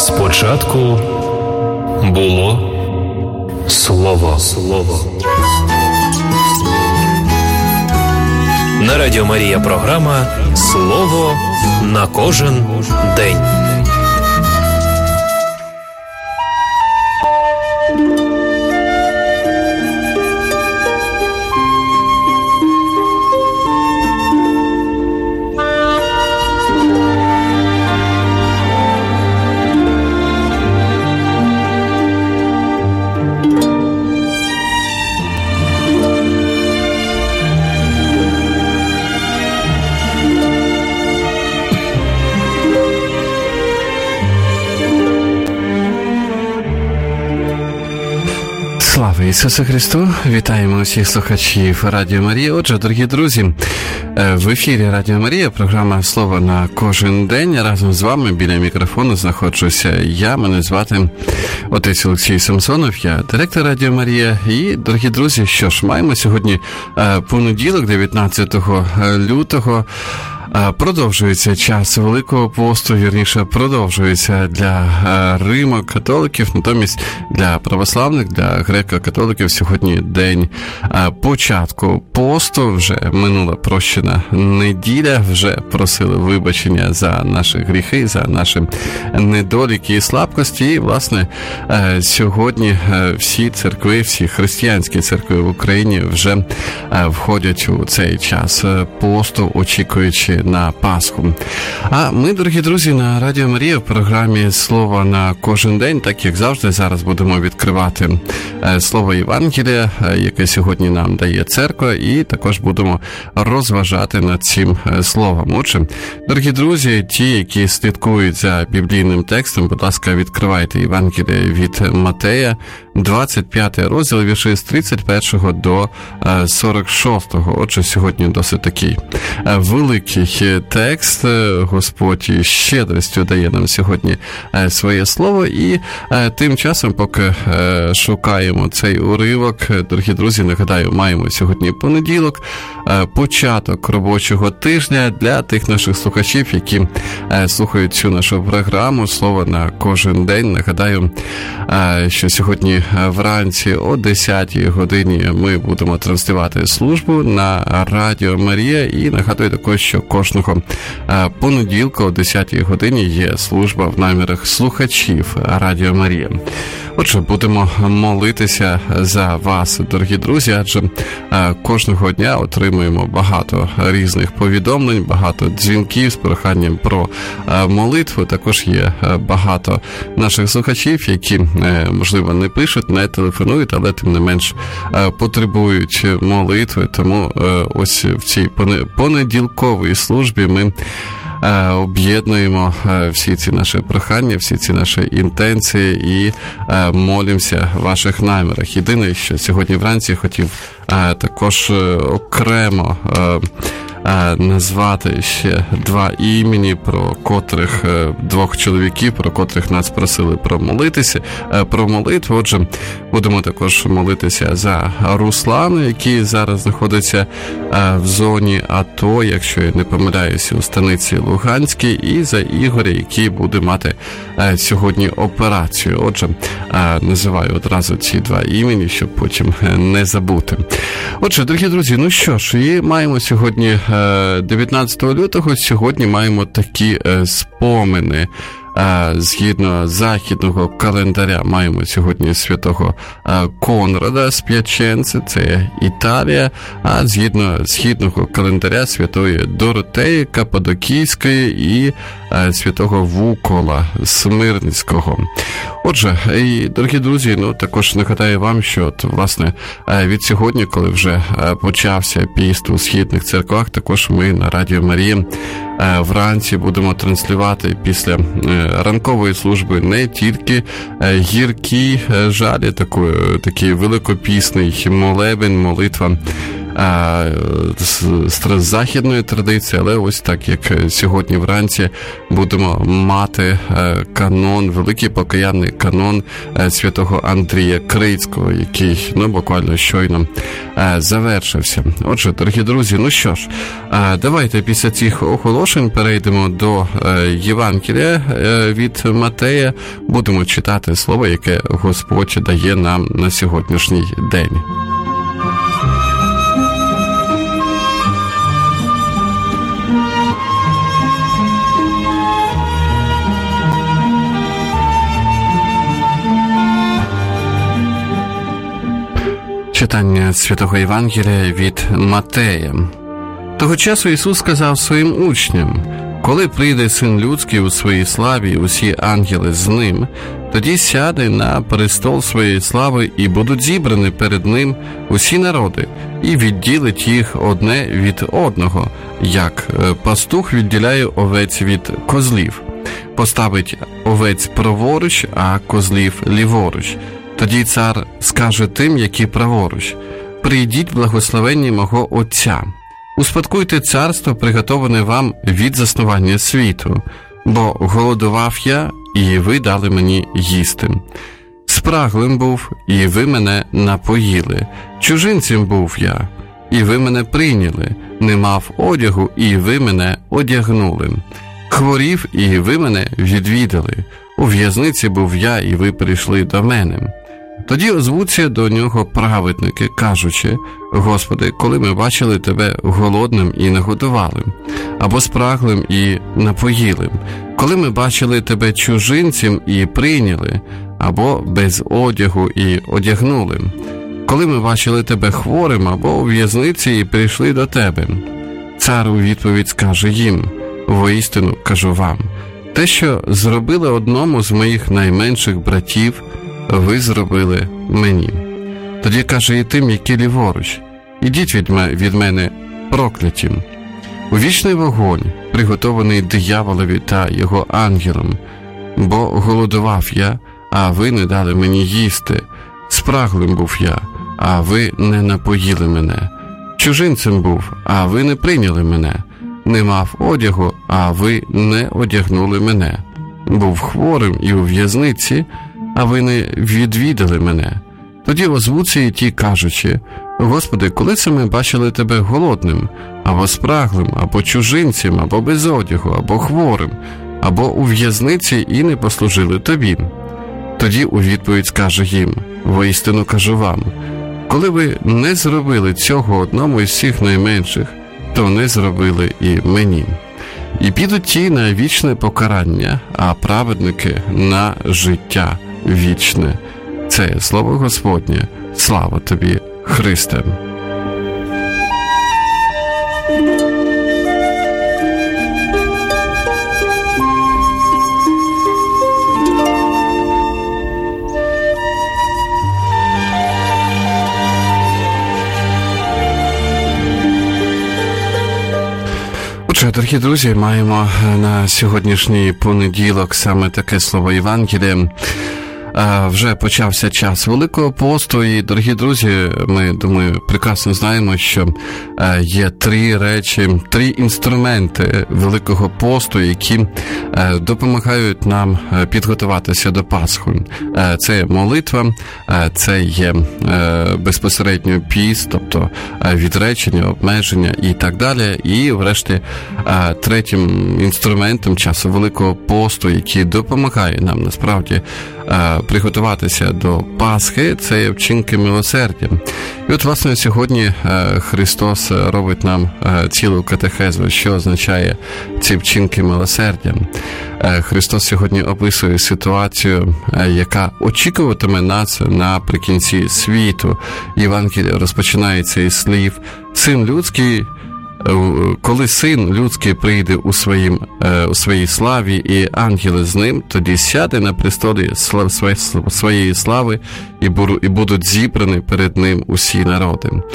Спочатку було Слово. На Радіо Марія програма «Слово на кожен день». Слава Ісусу Христу! Вітаємо усіх слухачів Радіо Марія. Отже, дорогі друзі, в ефірі Радіо Марія, програма «Слово на кожен день». Разом з вами біля мікрофону знаходжуся я, мене звати отець Олексій Самсонов, я директор Радіо Марія. І, дорогі друзі, що ж, маємо сьогодні понеділок, 19 лютого. Продовжується час Великого посту, вірніше, продовжується для римо-католиків, натомість для православних, для греко-католиків сьогодні день початку посту, вже минула прощена неділя, вже просили вибачення за наші гріхи, за наші недоліки і слабкості. І, власне, сьогодні всі церкви, всі християнські церкви в Україні вже входять у цей час посту, очікуючи на Пасху. А ми, дорогі друзі, на Радіо Марія в програмі «Слово на кожен день», так як завжди, зараз будемо відкривати Слово Євангелія, яке сьогодні нам дає церква, і також будемо розважати над цим словом. Отже, дорогі друзі, ті, які слідкують за біблійним текстом, будь ласка, відкривайте Євангеліє від Матея, 25 розділ, вірші з 31 до 46. Отже, сьогодні досить такий великий текст. Господь із щедрістю дає нам сьогодні своє слово. І тим часом, поки шукаємо цей уривок, дорогі друзі, нагадаю, маємо сьогодні понеділок, початок робочого тижня для тих наших слухачів, які слухають цю нашу програму «Слово на кожен день». Нагадаю, що сьогодні вранці о 10-й годині ми будемо транслювати службу на Радіо Марія. І нагадую також, що кожного понеділка о 10-й годині є служба в намірах слухачів Радіо Марія. Отже, будемо молитися за вас, дорогі друзі, адже кожного дня отримуємо багато різних повідомлень, багато дзвінків з проханням про молитву. Також є багато наших слухачів, які, можливо, не пишуть, не телефонують, але тим не менш потребують молитви. Тому ось в цій понеділковій службі ми об'єднуємо всі ці наші прохання, всі ці наші інтенції і молимося в ваших намірах. Єдине, що сьогодні вранці хотів також окремо назвати ще два імені, про котрих двох чоловіків, про котрих нас просили про молитву. Отже, будемо також молитися за Руслана, який зараз знаходиться в зоні АТО, якщо я не помиляюся, у станиці Луганській, і за Ігоря, який буде мати сьогодні операцію. Отже, називаю одразу ці два імені, щоб потім не забути. Отже, дорогі друзі, ну що ж, і маємо сьогодні 19 лютого, сьогодні маємо такі спомини. Згідно західного календаря маємо сьогодні святого Конрада з П'яченци, це Італія, а згідно східного календаря святої Доротеї Каппадокійської і святого Вукола Смирницького. Отже, і, дорогі друзі, також нагадаю вам, що власне від сьогодні, коли вже почався піст у східних церквах, також ми на Радіо Марія вранці будемо транслювати після ранкової служби не тільки гіркі жалі, такий великопісний молебень, молитва з західної традиції, але ось так, як сьогодні вранці будемо мати канон, великий покаянний канон святого Андрія Крицького, який, буквально щойно завершився. Отже, дорогі друзі, що ж, давайте після цих оголошень перейдемо до Євангелія від Матея, будемо читати слово, яке Господь дає нам на сьогоднішній день. Читання Святого Євангелія від Матея. Того часу Ісус сказав своїм учням: «Коли прийде Син Людський у своїй славі, усі ангели з Ним, тоді сяде на престол своєї слави, і будуть зібрані перед Ним усі народи, і відділить їх одне від одного, як пастух відділяє овець від козлів. Поставить овець праворуч, а козлів ліворуч. Тоді цар скаже тим, які праворуч: прийдіть, благословенні мого Отця, успадкуйте царство, приготоване вам від заснування світу, бо голодував я, і ви дали мені їсти. Спраглим був, і ви мене напоїли. Чужинцем був я, і ви мене прийняли. Не мав одягу, і ви мене одягнули. Хворів, і ви мене відвідали. У в'язниці був я, і ви прийшли до мене». Тоді озвуться до нього праведники, кажучи: «Господи, коли ми бачили тебе голодним і нагодували, або спраглим і напоїли? Коли ми бачили тебе чужинцем і прийняли, або без одягу і одягнули? Коли ми бачили тебе хворим, або у в'язниці і прийшли до тебе?» Цар у відповідь скаже їм: «Воістину кажу вам, те, що зробили одному з моїх найменших братів, ви зробили мені». Тоді каже і тим, які ліворуч: «Ідіть від мене, прокляті, у вічний вогонь, приготований дияволові та його ангелам. Бо голодував я, а ви не дали мені їсти. Спраглим був я, а ви не напоїли мене. Чужинцем був, а ви не прийняли мене. Не мав одягу, а ви не одягнули мене. Був хворим і у в'язниці, а ви не відвідали мене». Тоді озвуться і ті, кажучи: «Господи, коли це ми бачили тебе голодним, або спраглим, або чужинцем, або без одягу, або хворим, або у в'язниці, і не послужили тобі?» Тоді у відповідь скаже їм: «Воістину кажу вам, коли ви не зробили цього одному із всіх найменших, то не зробили і мені. І підуть ті на вічне покарання, а праведники на життя вічне». Це слово Господнє. Слава тобі, Христе! Отже, дорогі друзі, маємо на сьогоднішній понеділок саме таке слово Євангелія. Вже почався час Великого посту, і, дорогі друзі, ми, думаю, прекрасно знаємо, що є три інструменти Великого посту, які допомагають нам підготуватися до Пасхи. Це є молитва, це є безпосередньо піст, тобто відречення, обмеження і так далі. І, врешті, третім інструментом часу Великого посту, який допомагає нам, насправді, приготуватися до Пасхи, це є вчинки милосердя. І от, власне, сьогодні Христос робить нам цілу катехезу, що означає ці вчинки милосердя. Христос сьогодні описує ситуацію, яка очікуватиме нас наприкінці світу. Євангеліє розпочинається із слів: «Син людський, коли Син людський прийде у своїй славі, і ангели з ним, тоді сяде на престолі своєї слави, і будуть зібрані перед ним усі народи».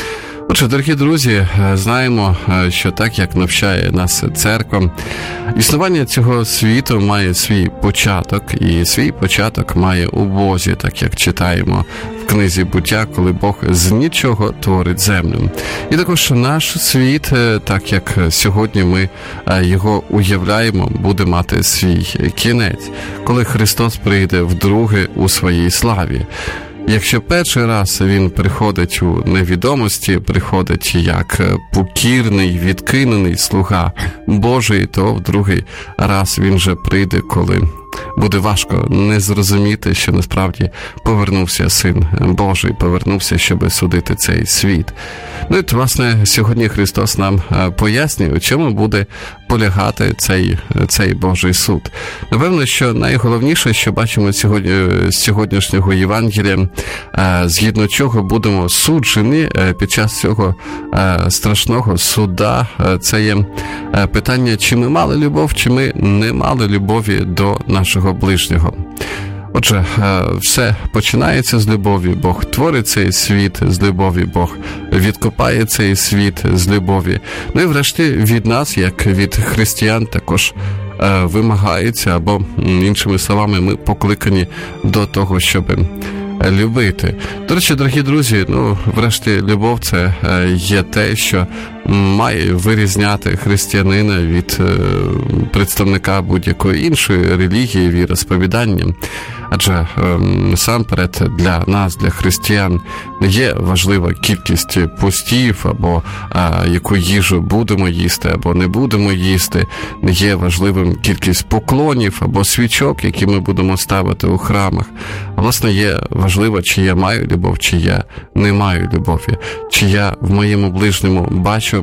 Отже, дорогі друзі, знаємо, що так, як навчає нас церква, існування цього світу має свій початок, і свій початок має у Бозі, так як читаємо в книзі «Буття», коли Бог з нічого творить землю. І також наш світ, так як сьогодні ми його уявляємо, буде мати свій кінець, коли Христос прийде вдруге у своїй славі. Якщо перший раз він приходить у невідомості, приходить як покірний, відкинений слуга Божий, то в другий раз він же прийде, коли буде важко не зрозуміти, що насправді повернувся Син Божий, повернувся, щоб судити цей світ. Ну і, власне, сьогодні Христос нам пояснює, у чому буде полягати цей Божий суд. Напевно, що найголовніше, що бачимо з сьогоднішнього Євангелія, згідно чого будемо суджені під час цього страшного суда, це є питання, чи ми мали любов, чи ми не мали любові до нашого ближнього. Отже, все починається з любові. Бог творить цей світ з любові, Бог відкопає цей світ з любові. Ну і врешті від нас, як від християн, також вимагається, або, іншими словами, ми покликані до того, щоб любити. До речі, дорогі друзі, врешті любов – це є те, що має вирізняти християнина від представника будь-якої іншої релігії, віросповідання. Адже насамперед для нас, для християн, не є важлива кількість постів, або яку їжу будемо їсти, або не будемо їсти, не є важливим кількість поклонів, або свічок, які ми будемо ставити у храмах. А власне є важливо, чи я маю любов, чи я не маю любові, чи я в моєму ближньому бачу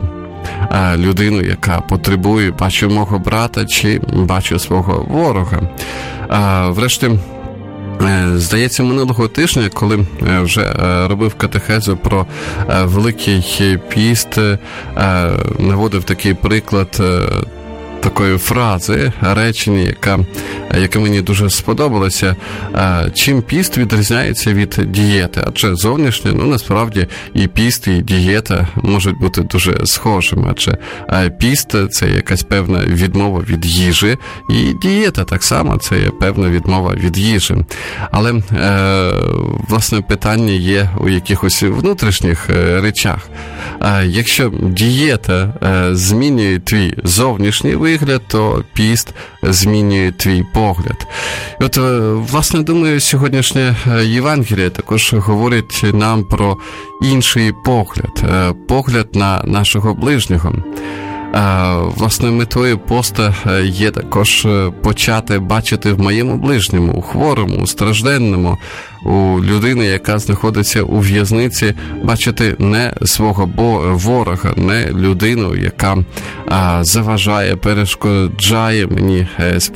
людину, яка потребує, бачу мого брата, чи бачу свого ворога. Врешті, здається, минулого тижня, коли вже робив катехезу про Великий піст, наводив такий приклад такої фрази, речення, яке мені дуже сподобалося. Чим піст відрізняється від дієти? Адже зовнішнє, насправді, і піст, і дієта можуть бути дуже схожими. Адже піст – це якась певна відмова від їжі, і дієта так само – це є певна відмова від їжі. Але, власне, питання є у якихось внутрішніх речах. Якщо дієта змінює твій зовнішній вигляд, то піст змінює твій погляд. І от, власне, думаю, сьогоднішнє Євангеліє також говорить нам про інший погляд на нашого ближнього. Власне, метою поста є також почати бачити в моєму ближньому, у хворому, у стражденному, у людини, яка знаходиться у в'язниці, бачити не свого ворога, не людину, яка заважає, перешкоджає мені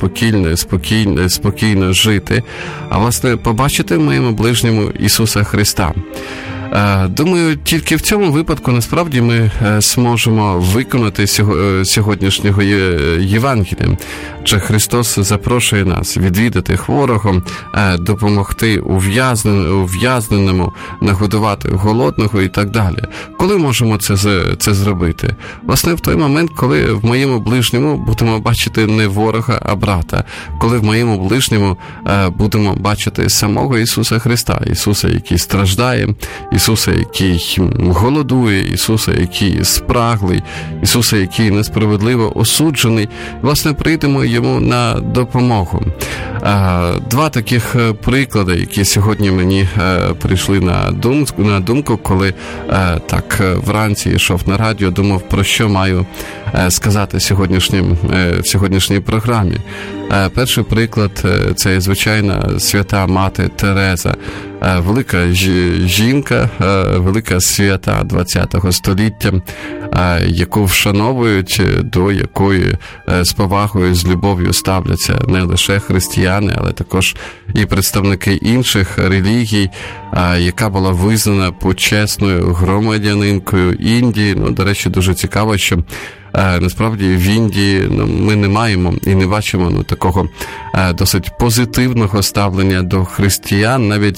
спокійно жити, а, власне, побачити в моєму ближньому Ісуса Христа. Думаю, тільки в цьому випадку насправді ми зможемо виконати сьогоднішнього Євангелія. Адже Христос запрошує нас відвідати хворого, допомогти ув'язненому, нагодувати голодного і так далі. Коли можемо це зробити? Власне, в той момент, коли в моєму ближньому будемо бачити не ворога, а брата. Коли в моєму ближньому будемо бачити самого Ісуса Христа, Ісуса, який страждає, Ісуса, який голодує, Ісуса, який спраглий, Ісуса, який несправедливо осуджений, власне, прийдемо йому на допомогу. Два таких приклади, які сьогодні мені прийшли на думку, коли так вранці йшов на радіо, думав, про що маю сказати в сьогоднішній програмі. Перший приклад – це, звичайно, свята мати Тереза, велика жінка, велика свята ХХ століття, яку вшановують, до якої з повагою, з любов'ю ставляться не лише християни, але також і представники інших релігій, яка була визнана почесною громадянинкою Індії. До речі, дуже цікаво, що насправді в Індії ми не маємо і не бачимо такого досить позитивного ставлення до християн. Навіть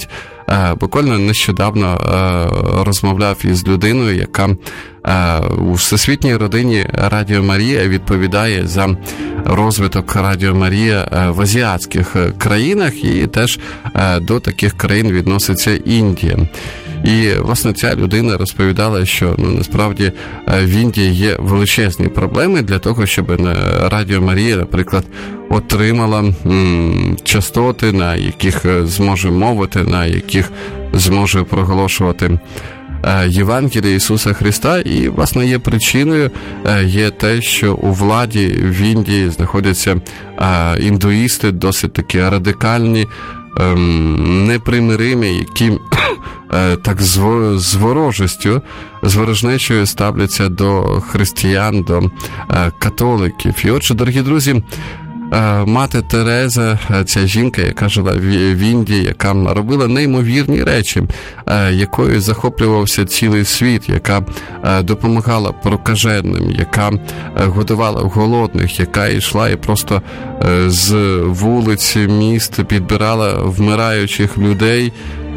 Буквально нещодавно розмовляв із людиною, яка у Всесвітній родині Радіо Марія відповідає за розвиток Радіо Марія в азіатських країнах, і теж до таких країн відноситься Індія. І, власне, ця людина розповідала, що насправді в Індії є величезні проблеми для того, щоб Радіо Марія, наприклад, отримала частоти, на яких зможе мовити, на яких зможе проголошувати Євангелія Ісуса Христа. І, власне, є причиною, є те, що у владі в Індії знаходяться індуїсти, досить такі радикальні, непримиримі, які так з ворожістю, з ворожнечою ставляться до християн, до католиків. І отже, дорогі друзі, мати Тереза, ця жінка, яка жила в Індії, яка робила неймовірні речі, якою захоплювався цілий світ, яка допомагала прокаженим, яка годувала голодних, яка йшла і просто з вулиць міст підбирала вмираючих людей,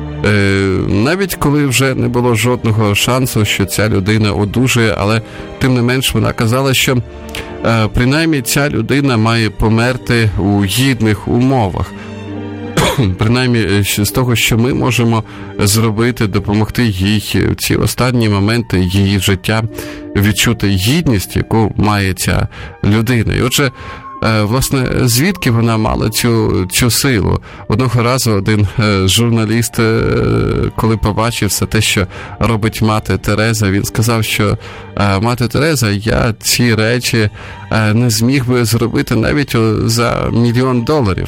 навіть коли вже не було жодного шансу, що ця людина одужає, але тим не менш вона казала, що принаймні ця людина має померти у гідних умовах. Принаймні з того, що ми можемо зробити, допомогти їй в ці останні моменти її життя відчути гідність, яку має ця людина. І отже, власне, звідки вона мала цю силу? Одного разу один журналіст, коли побачив все те, що робить мати Тереза, він сказав, що мати Тереза, я ці речі не зміг би зробити навіть за $1 мільйон.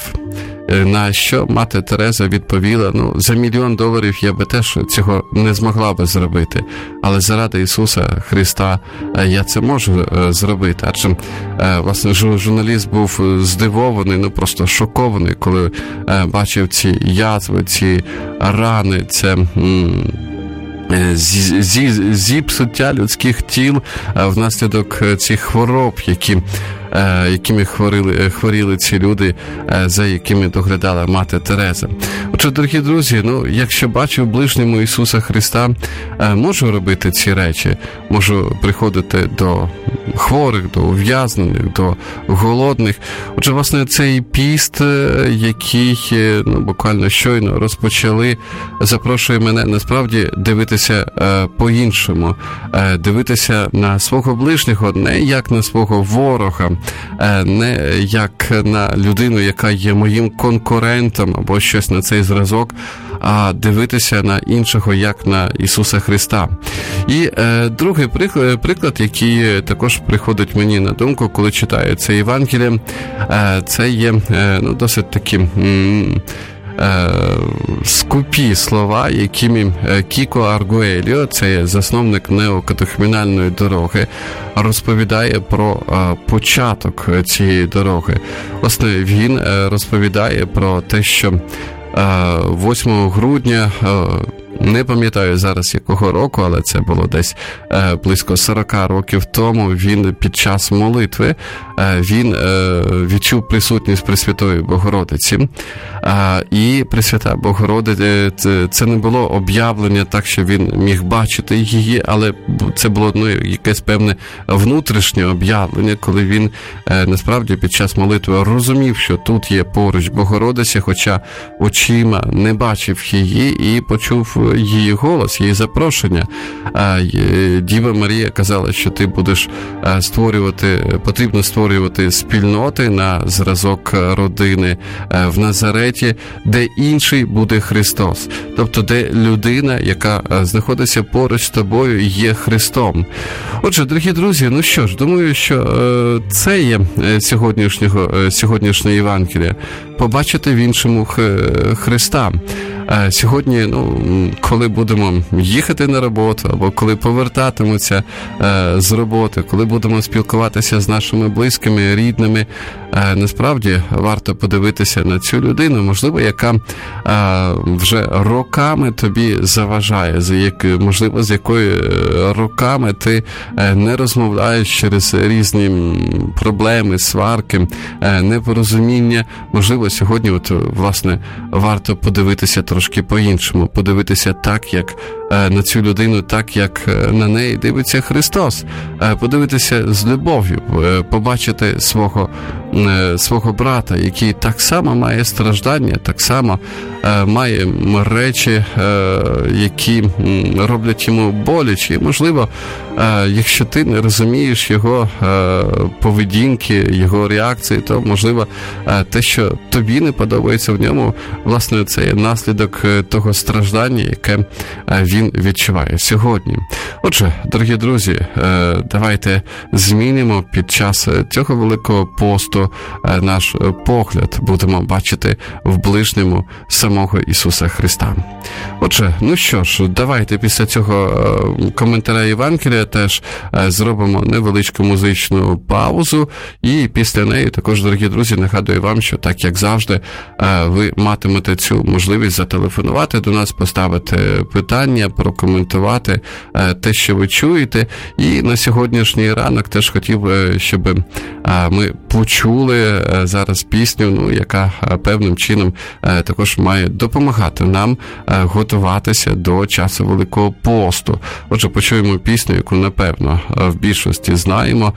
На що мати Тереза відповіла, за $1 мільйон я би теж цього не змогла би зробити, але заради Ісуса Христа я це можу зробити. Адже, власне, журналіст був здивований, просто шокований, коли бачив ці язви, ці рани, це зіпсуття людських тіл внаслідок цих хвороб, якими хворіли ці люди, за якими доглядала мати Тереза. Отже, дорогі друзі, якщо бачу в ближньому Ісуса Христа, можу робити ці речі, можу приходити до хворих, до ув'язнених, до голодних. Отже, власне, цей піст, який буквально щойно розпочали, запрошує мене насправді дивитися по-іншому, дивитися на свого ближнього не як на свого ворога, не як на людину, яка є моїм конкурентом або щось на цей зразок, а дивитися на іншого як на Ісуса Христа. І другий приклад, який також приходить мені на думку, коли читаю це Євангеліє, це є досить такі скупі слова, якими Кіко Аргуельо, це засновник неокатехумінальної дороги, розповідає про початок цієї дороги. Власне, він розповідає про те, що 8 грудня, не пам'ятаю зараз якого року, але це було десь близько 40 років тому, він під час молитви, він відчув присутність Пресвятої Богородиці. І Пресвята Богородиця, це не було об'явлення так, що він міг бачити її, але це було якесь певне внутрішнє об'явлення, коли він насправді під час молитви розумів, що тут є поруч Богородиця, хоча очима не бачив її, і почув її голос, її запрошення. Діва Марія казала, що ти будеш потрібно створювати спільноти на зразок родини в Назареті, де інший буде Христос. Тобто, де людина, яка знаходиться поруч з тобою, є Христом. Отже, дорогі друзі, що ж, думаю, що це є сьогоднішнє Євангеліє. Побачити в іншому Христа. Сьогодні, коли будемо їхати на роботу, або коли повертатимуться з роботи, коли будемо спілкуватися з нашими близькими, рідними, насправді варто подивитися на цю людину, можливо, яка вже роками тобі заважає, можливо, з якою роками ти не розмовляєш через різні проблеми, сварки, непорозуміння. Можливо, сьогодні власне, варто подивитися трошки по-іншому, подивитися так, як на цю людину, так, як на неї дивиться Христос, подивитися з любов'ю, побачити свого брата, який так само має страждання, так само має речі, які роблять йому боляче. І, можливо, якщо ти не розумієш його поведінки, його реакції, то, можливо, те, що тобі не подобається в ньому, власне, це є наслідок того страждання, яке він відчуває сьогодні. Отже, дорогі друзі, давайте змінимо під час цього Великого посту наш погляд, будемо бачити в ближньому самого Ісуса Христа. Отже, ну що ж, давайте після цього коментаря Євангелія теж зробимо невеличку музичну паузу, і після неї також, дорогі друзі, нагадую вам, що так, як завжди, ви матимете цю можливість зателефонувати до нас, поставити питання, прокоментувати те, що ви чуєте. І на сьогоднішній ранок теж хотів би, щоб ми почули зараз пісню, яка певним чином також має допомагати нам готуватися до часу Великого посту. Отже, почуємо пісню, яку, напевно, в більшості знаємо.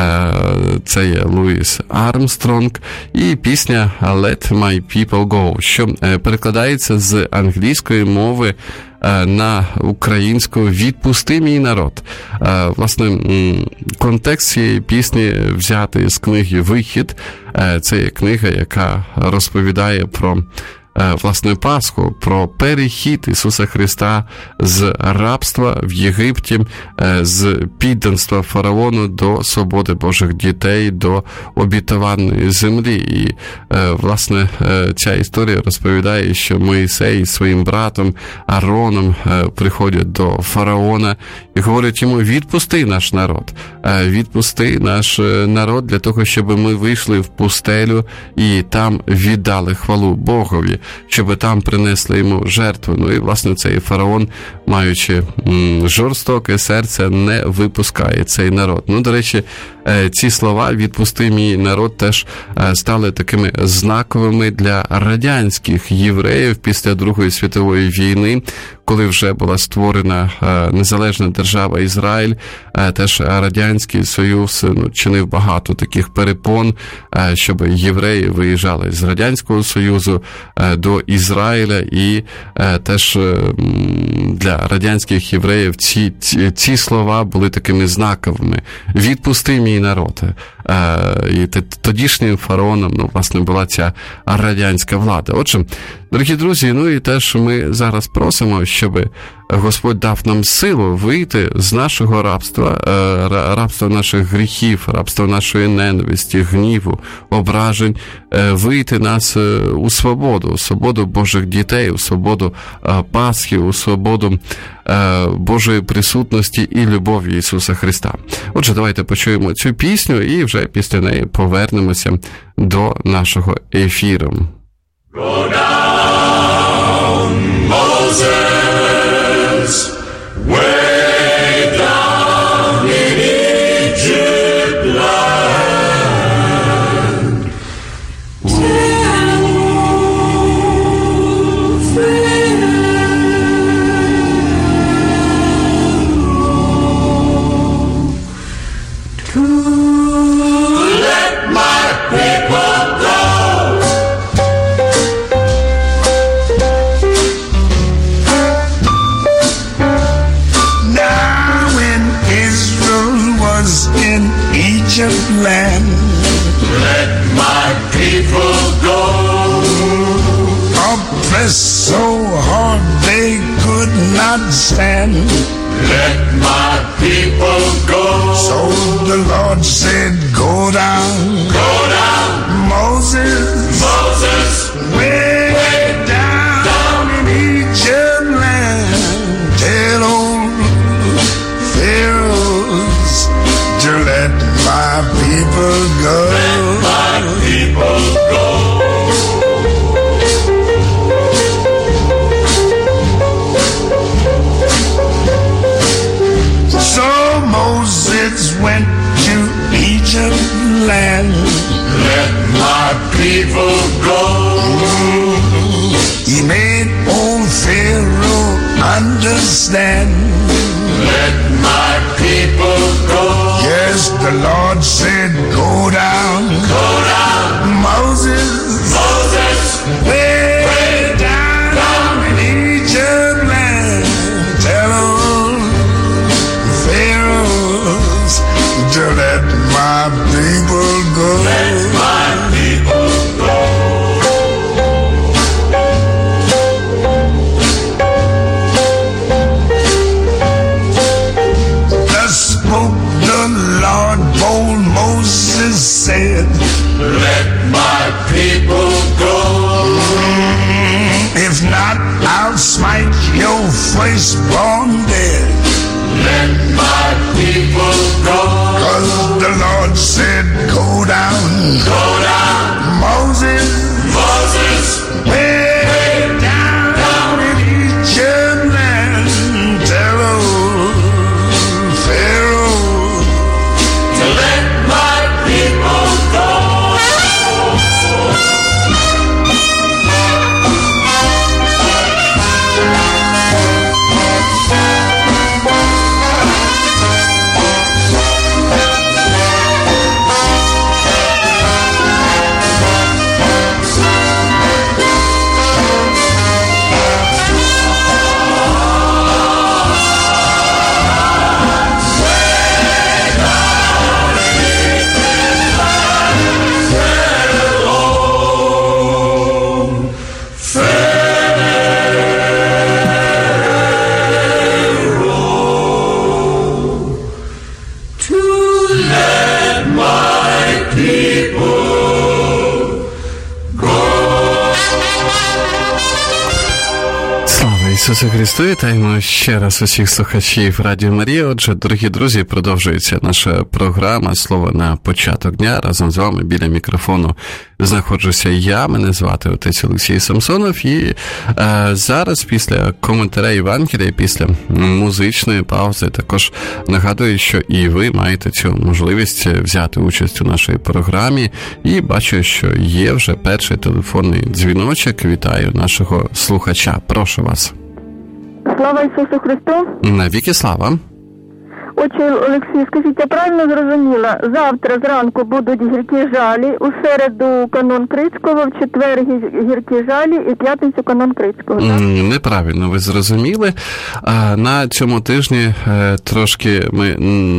Це є Луїс Армстронг і пісня «Let my people go», що перекладається з англійської мови на українську «Відпусти мій народ». Власне, контекст цієї пісні взятий з книги «Вихід». Це є книга, яка розповідає про власне Пасху, про перехід Ісуса Христа з рабства в Єгипті, з підданства фараону до свободи Божих дітей, до обітованої землі. І, власне, ця історія розповідає, що Моїсей із своїм братом Аароном приходять до фараона і говорять йому: відпусти наш народ, відпусти наш народ для того, щоб ми вийшли в пустелю і там віддали хвалу Богові, щоб там принесли йому жертву. Ну і, власне, цей фараон, маючи жорстоке серце, не випускає цей народ. Ну, до речі, ці слова «відпусти мій народ» теж стали такими знаковими для радянських євреїв після Другої світової війни, коли вже була створена незалежна держава Ізраїль. Теж Радянський Союз чинив багато таких перепон, щоб євреї виїжджали з Радянського Союзу до Ізраїля, і теж для радянських євреїв ці слова були такими знаковими. «Відпусти мій народ». І тодішнім фараоном, власне, була ця радянська влада. Отже, дорогі друзі, і теж ми зараз просимо, щоб Господь дав нам силу вийти з нашого рабства, рабства наших гріхів, рабства нашої ненависті, гніву, ображень, вийти нас у свободу Божих дітей, у свободу Пасхи, у свободу Божої присутності і любові Ісуса Христа. Отже, давайте почуємо цю пісню і вже після неї повернемося до нашого ефіру. Go down, Moses, way down in Egypt land. Let my people go. In Egypt land, let my people go. Oppressed so hard they could not stand, let my people go. So the Lord said, go down, Moses, way down in Egypt land. Tell old Pharaoh to let my people go. Let my people my people go. He made old Pharaoh understand. Let my people go. Yes, the Lord said, go down. Go down. Moses, way down in Egypt land. Tell all the pharaohs to let my people go. Let my people go. Lord, bold Moses said, let my people go. If not, I'll smite your firstborn dead. Let my people go. 'Cause the Lord said, go down. Go down. Moses, way down in Egypt land. Tell old Pharaoh to let my people go. Ісусе Христу, вітаємо ще раз усіх слухачів Радіо Марія. Отже, дорогі друзі, продовжується наша програма «Слово на початок дня». Разом з вами біля мікрофону знаходжуся я, мене звати отець Олексій Самсонов. І зараз після коментаря Євангелія, після музичної паузи, також нагадую, що і ви маєте цю можливість взяти участь у нашій програмі. І бачу, що є вже перший телефонний дзвіночок. Вітаю нашого слухача. Прошу вас. Слава Ісусу Христу! Навіки слава! Отче Олексій, скажіть, я правильно зрозуміла? Завтра зранку будуть гіркі жалі, у середу канон Крицького, в четвер гіркі жалі і в п'ятницю канон Крицького, так? Неправильно ви зрозуміли. На цьому тижні трошки ми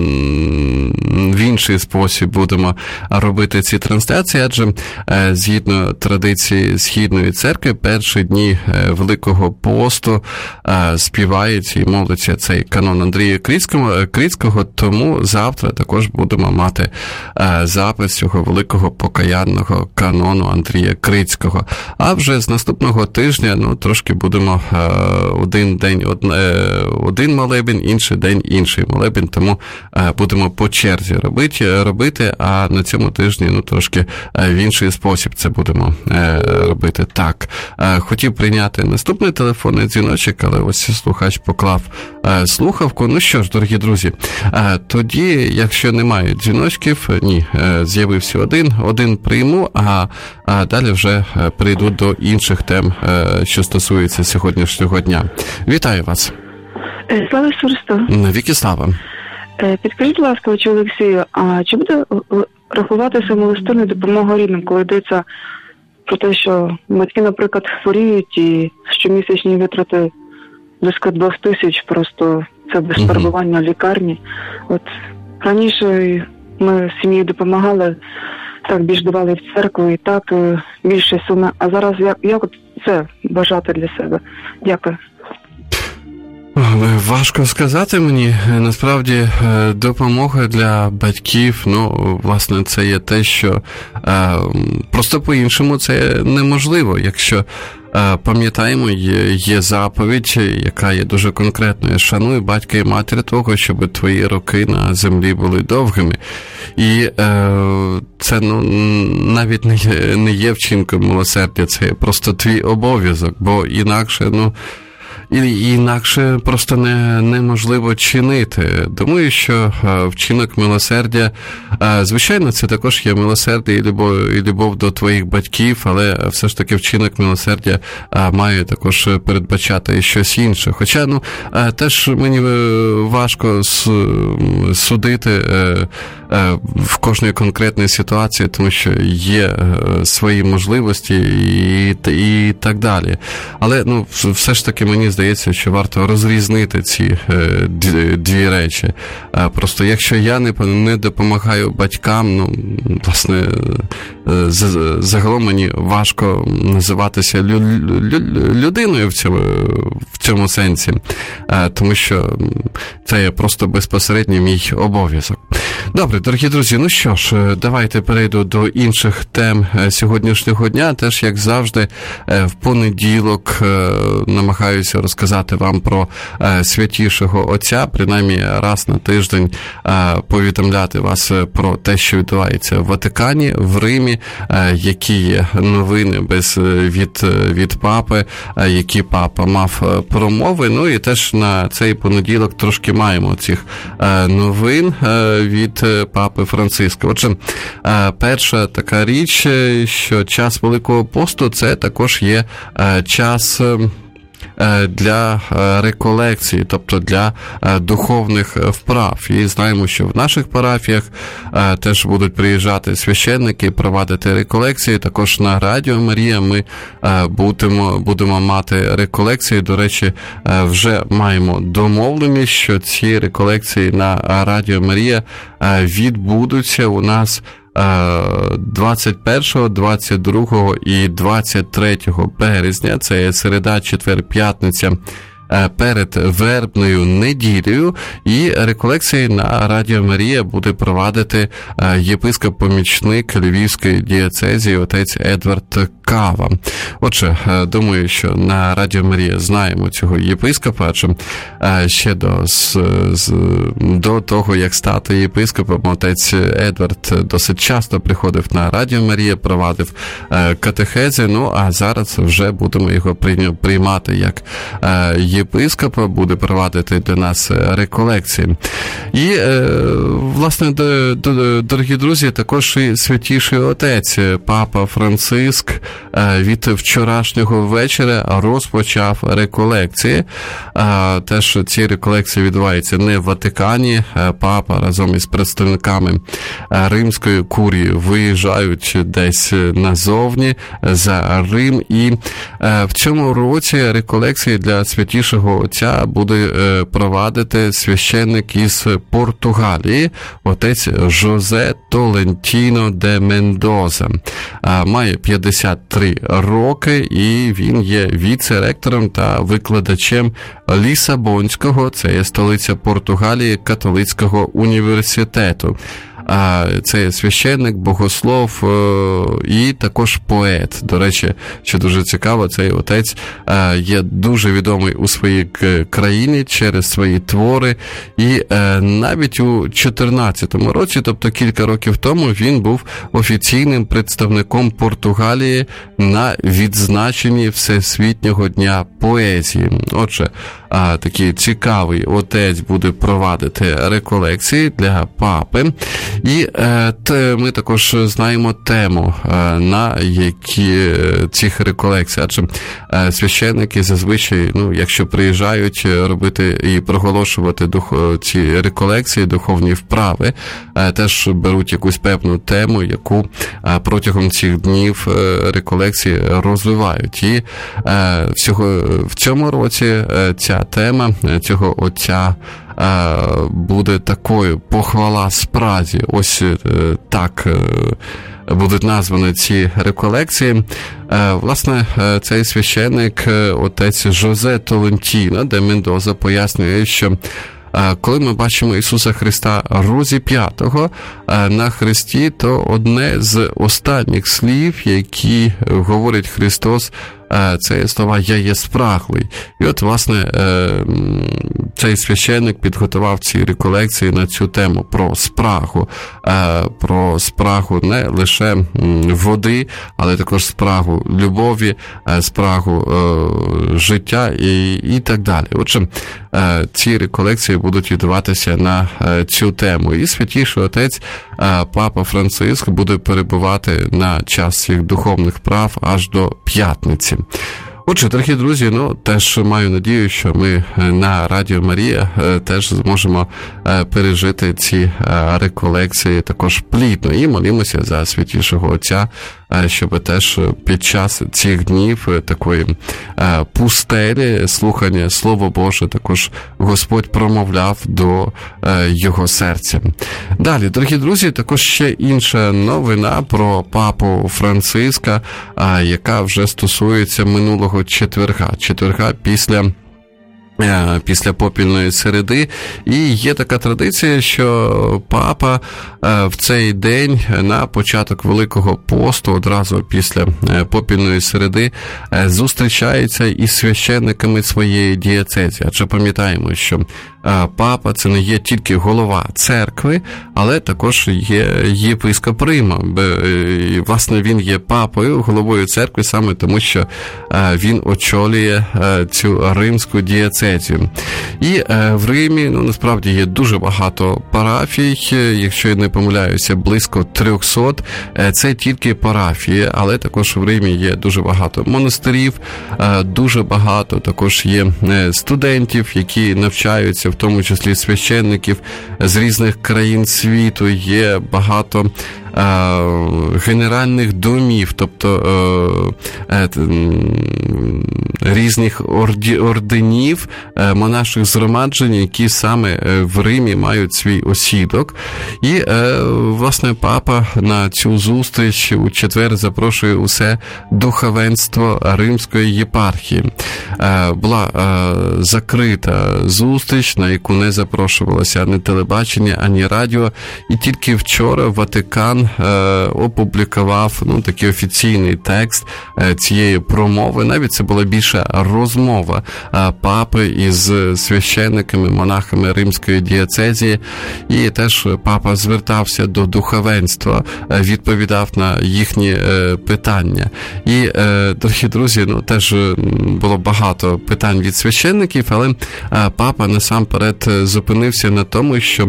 в інший спосіб будемо робити ці трансляції, адже згідно традиції Східної церкви, перші дні Великого посту співають і моляться цей канон Андрія Крицького, тому завтра також будемо мати запис цього великого покаянного канону Андрія Крицького. А вже з наступного тижня, трошки будемо один день один молебень, інший день інший молебень, тому будемо по черзі робити, а на цьому тижні, трошки в інший спосіб це будемо робити. Так, хотів прийняти наступний телефонний дзвіночок, але ось слухач поклав слухавку. Ну що ж, дорогі друзі, тоді, якщо немає дзвіночків, з'явився один прийму, а далі вже прийду до інших тем, що стосується сьогоднішнього дня. Вітаю вас. Слава Ісусу Христу. Навіки слава. Підкажіть, будь ласка, отче Олексію, а чи буде рахуватися милостивна допомога рідним, коли йдеться про те, що батьки, наприклад, хворіють і щомісячні витрати близько 2000, просто це без перебування в лікарні. От раніше ми з сім'єю допомагали, так більш давали в церкву і так більше суми. А зараз як це бажати для себе? Дякую. Важко сказати мені. Насправді, допомога для батьків, власне, це є те, що просто по-іншому це неможливо. Якщо пам'ятаємо, є заповідь, яка є дуже конкретною: шануй батька і матір того, щоб твої роки на землі були довгими. І це навіть не є вчинком милосердя, це просто твій обов'язок, бо інакше, інакше просто неможливо чинити. Думаю, що вчинок милосердя, звичайно, це також є милосердя і любов до твоїх батьків, але все ж таки вчинок милосердя має також передбачати щось інше. Хоча, теж мені важко судити в кожній конкретній ситуації, тому що є свої можливості і так далі. Але, все ж таки мені здається, що варто розрізнити ці дві речі. Просто якщо я не допомагаю батькам, власне, загалом мені важко називатися людиною в цьому сенсі, тому що це є просто безпосередньо мій обов'язок. Добре, дорогі друзі, що ж, давайте перейду до інших тем сьогоднішнього дня. Теж, як завжди, в понеділок намагаюся розказати вам про Святішого Отця, принаймні раз на тиждень повідомляти вас про те, що відбувається в Ватикані, в Римі, які є новини від папи, які папа мав промови. І теж на цей понеділок трошки маємо цих новин від папи Франциска. Отже, перша така річ, що час Великого посту – це також є час для реколекції, тобто для духовних вправ. І знаємо, що в наших парафіях теж будуть приїжджати священники, провадити реколекції. Також на Радіо Марія ми будемо мати реколекції. До речі, вже маємо домовленість, що ці реколекції на Радіо Марія відбудуться у нас 21, 22 і 23 березня, це є середа, четвер, п'ятниця, перед вербною неділею, і реколекції на Радіо Марія буде провадити єпископ-помічник Львівської дієцезії отець Едвард Кава. Отже, думаю, що на Радіо Марія знаємо цього єпископа, адже ще до того, як стати єпископом, отець Едвард досить часто приходив на Радіо Марія, провадив катехези, а зараз вже будемо його приймати як єпископа, буде провадити для нас реколекції. І, власне, дорогі друзі, також і Святіший Отець, папа Франциск, від вчорашнього вечора розпочав реколекції. Теж ці реколекції відбуваються не в Ватикані. Папа разом із представниками Римської курії виїжджають десь назовні за Рим. І в цьому році реколекції для Святішого Отця буде провадити священник із Португалії, отець Жозе Толентіно де Мендоза. Має 53 роки, і він є віце-ректором та викладачем Лісабонського, це є столиця Португалії, католицького університету. Це є священник, богослов і також поет. До речі, що дуже цікаво, цей отець є дуже відомий у своїй країні через свої твори. І навіть у 2014 році, тобто кілька років тому, він був офіційним представником Португалії на відзначенні Всесвітнього дня поезії. Отже, такий цікавий отець буде провадити реколекції для папи. І ми також знаємо тему, на які цих реколекцій. Адже священники зазвичай, якщо приїжджають робити і проголошувати ці реколекції, духовні вправи, теж беруть якусь певну тему, яку протягом цих днів реколекції розвивають. І в цьому році ця тема цього отця буде такою: похвала спразі. Ось так будуть названі ці реколекції. Власне, цей священник, отець Жозе Толентіно де Мендоза, пояснює, що коли ми бачимо Ісуса Христа розіп'ятого на хресті, то одне з останніх слів, які говорить Христос це є слова «я є спраглий». І от, власне, цей священник підготував ці реколекції на цю тему про спрагу не лише води, але також спрагу любові, спрагу життя і так далі. Отже, ці реколекції будуть відбуватися на цю тему. І Святіший Отець Папа Франциск буде перебувати на час цих духовних прав аж до п'ятниці. Отже, дорогі друзі, теж маю надію, що ми на Радіо Марія теж зможемо пережити ці реколекції також плідно і молімося за Святішого Отця, щоб теж під час цих днів такої пустелі, слухання Слова Боже, також Господь промовляв до його серця. Далі, дорогі друзі, також ще інша новина про Папу Франциска, яка вже стосується минулого четверга після попільної середи. І є така традиція, що папа в цей день на початок Великого посту, одразу після попільної середи, зустрічається із священниками своєї дієцезії. Адже пам'ятаємо, що папа – це не є тільки голова церкви, але також є єпископ Рима. І, власне, він є папою, головою церкви, саме тому, що він очолює цю римську дієцезію. І в Римі, насправді, є дуже багато парафій, якщо я не помиляюся, близько 300. Це тільки парафії, але також в Римі є дуже багато монастирів, дуже багато також є студентів, які навчаються, в тому числі священників з різних країн світу, є багато генеральних домів, тобто різних орденів, монаших згромаджень, які саме в Римі мають свій осідок. І, власне, папа на цю зустріч у четвер запрошує усе духовенство Римської єпархії. Була закрита зустріч, на яку не запрошувалося ані телебачення, ані радіо, і тільки вчора Ватикан опублікував такий офіційний текст цієї промови. Навіть це була більше розмова папи із священниками, монахами Римської дієцезії, і теж папа звертався до духовенства, відповідав на їхні питання. І, дорогі друзі, теж було багато питань від священників, але папа насамперед зупинився на тому, що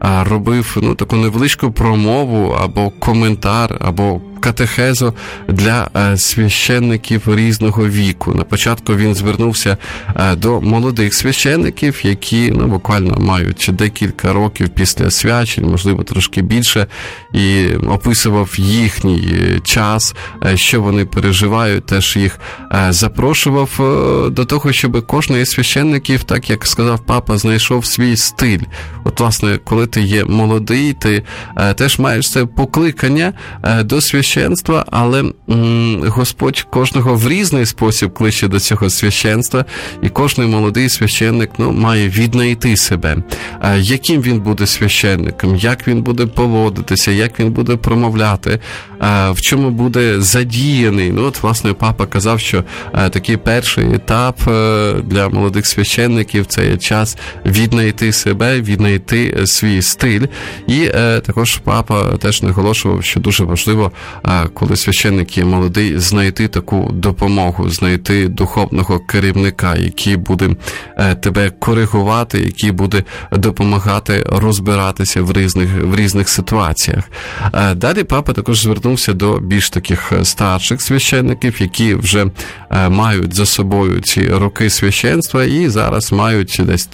робив таку невеличку промову або коментар, або катехезу для священників різного віку. На початку він звернувся до молодих священників, які буквально мають декілька років після свячень, можливо, трошки більше, і описував їхній час, що вони переживають, теж їх запрошував до того, щоб кожен із священників, так як сказав папа, знайшов свій стиль. От, власне, коли ти є молодий, ти теж маєш це покликання до священства, але Господь кожного в різний спосіб кличе до цього священства, і кожний молодий священник має віднайти себе. Яким він буде священником, як він буде поводитися, як він буде промовляти, в чому буде задіяний. От, власне, папа казав, що такий перший етап для молодих священників – це є час віднайти себе, віднайти свій стиль. І також папа теж наголошував, що дуже важливо, коли священник є молодий, знайти таку допомогу, знайти духовного керівника, який буде тебе коригувати, який буде допомагати розбиратися в різних ситуаціях. Далі папа також звернувся до більш таких старших священників, які вже мають за собою ці роки священства і зараз мають десь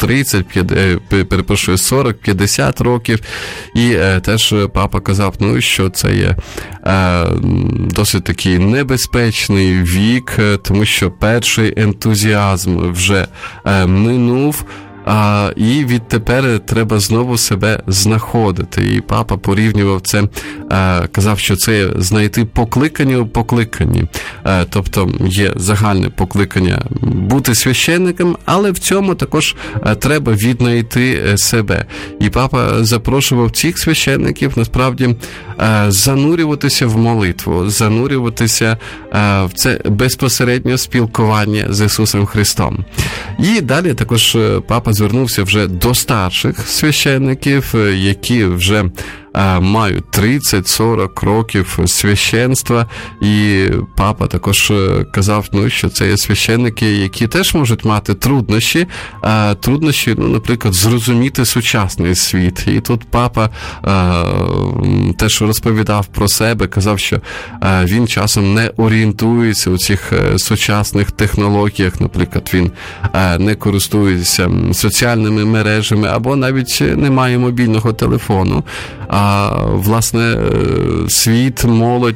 40-50 років. І теж папа казав, що це є досить такий небезпечний вік, тому що перший ентузіазм вже минув, і відтепер треба знову себе знаходити. І папа порівнював це, казав, що це знайти покликання у покликанні. тобто є загальне покликання бути священником, але в цьому також треба віднайти себе. І папа запрошував цих священників, насправді, занурюватися в молитву, занурюватися в це безпосереднє спілкування з Ісусом Христом. І далі також папа звернувся вже до старших священників, які вже мають 30-40 років священства, і папа також казав, що це є священники, які теж можуть мати труднощі, наприклад, зрозуміти сучасний світ. І тут папа теж розповідав про себе, казав, що він часом не орієнтується у цих сучасних технологіях, наприклад, він не користується соціальними мережами або навіть не має мобільного телефону. А, власне, світ, молодь,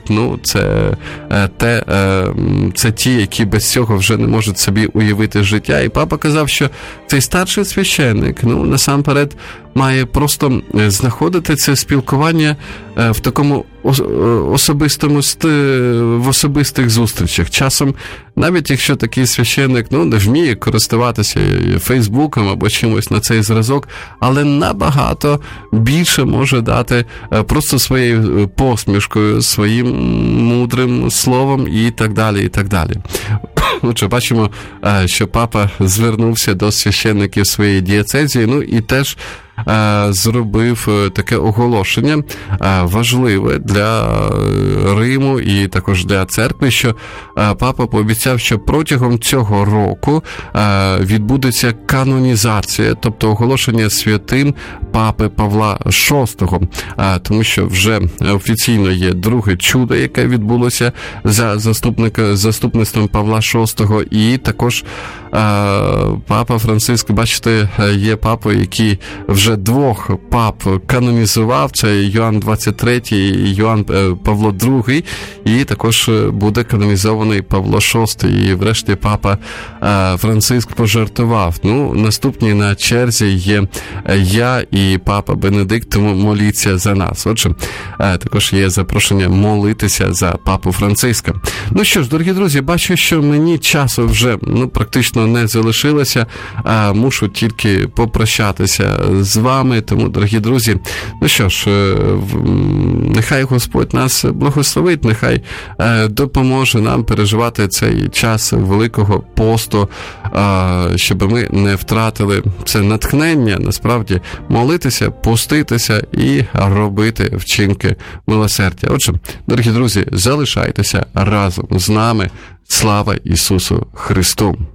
це ті, які без цього вже не можуть собі уявити життя. І папа казав, що цей старший священник, насамперед, має просто знаходити це спілкування в такому в особистих зустрічах. Часом, навіть якщо такий священник не вміє користуватися Фейсбуком або чимось на цей зразок, але набагато більше може дати просто своєю посмішкою, своїм мудрим словом і так далі, і так далі. Отже, бачимо, що папа звернувся до священників своєї дієцезії, і теж зробив таке оголошення важливе для Риму і також для церкви, що папа пообіцяв, що протягом цього року відбудеться канонізація, тобто оголошення святим папи Павла VI, тому що вже офіційно є друге чудо, яке відбулося за заступництвом Павла VI, і також папа Франциск, бачите, є папа, який вже двох пап канонізував, це Йоанн XXIII і Йоанн Павло II, і також буде канонізований Павло VI, і врешті папа Франциск пожартував. Наступні на черзі є я і папа Бенедикт, тому моліться за нас. Отже, також є запрошення молитися за папу Франциска. Що ж, дорогі друзі, бачу, що мені часу вже практично не залишилося, мушу тільки попрощатися з вами, тому, дорогі друзі, що ж, нехай Господь нас благословить, нехай допоможе нам переживати цей час Великого посту, щоб ми не втратили це натхнення, насправді, молитися, поститися і робити вчинки милосердя. Отже, дорогі друзі, залишайтеся разом з нами. Слава Ісусу Христу!